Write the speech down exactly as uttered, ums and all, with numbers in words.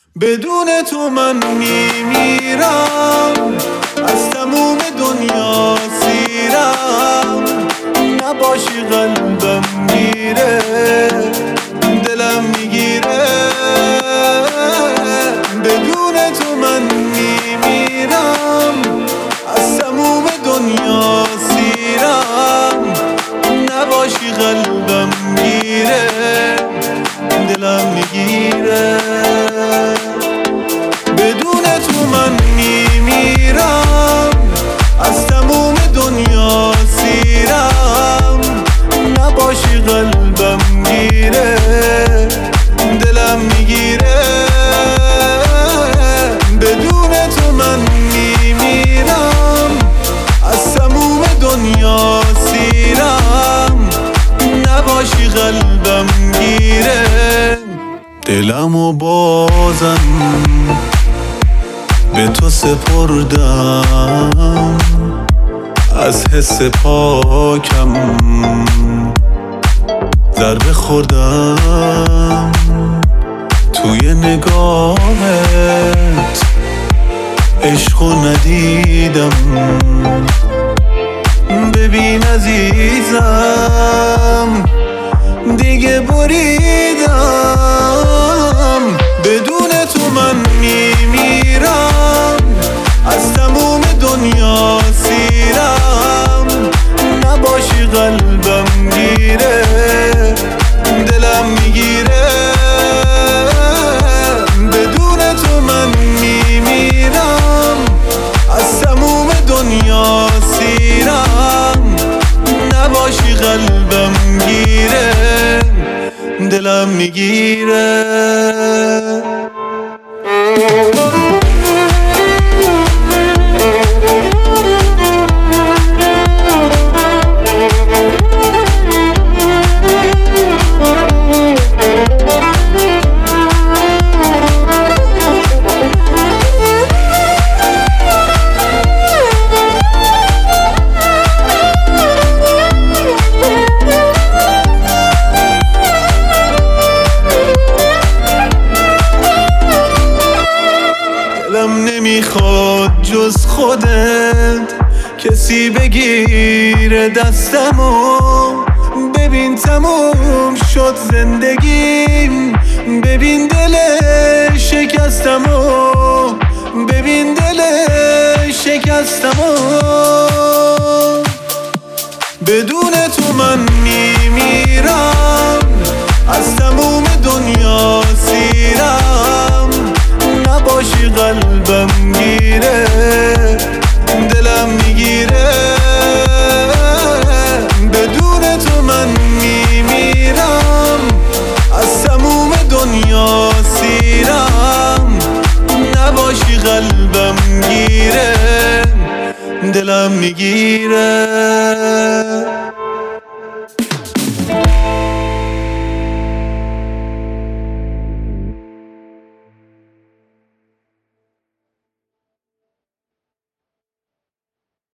بدون تو من میمیرم، از تموم دنیا سیرم. نباشی قلبم میره، دلم میگیره. بدون تو من میمیرم، از تموم دنیا سیرم. نباشی قلبم میره، دلم میگیره. بدون تو من میمیرم، از تموم دنیا سیرم. نباشی قلبم میره، دلم میگیره. بدون تو من میمیرم، از تموم دنیا سیرم. نباشی قلبم گیره. دلمو بازم به تو سپردم، از حس پاکم ضربه خوردم. توی نگاهت عشقو ندیدم. ببین عزیزم دیگه بریدم. بدون تو من میمیرم، از تموم دنیا سیرم. نباشی قلبم گیره، دلم میگیره. بدون تو من میمیرم، از تموم دنیا سیرم. نباشی قلبم گیره، دلم میگیره. دلم نمیخواد جز خودت کسی بگیره دستمو. ببین تموم شد زندگیم، ببین دل شکستمو. ببین دل شکستمو. بدون تو من میمیرم، از تموم دنیا سیرم. نباشی قلبم گیره، دلم میگیره. بدون تو من میمیرم، از تموم دنیا سیرم. نباشی قلبم گیره، دلم میگیره.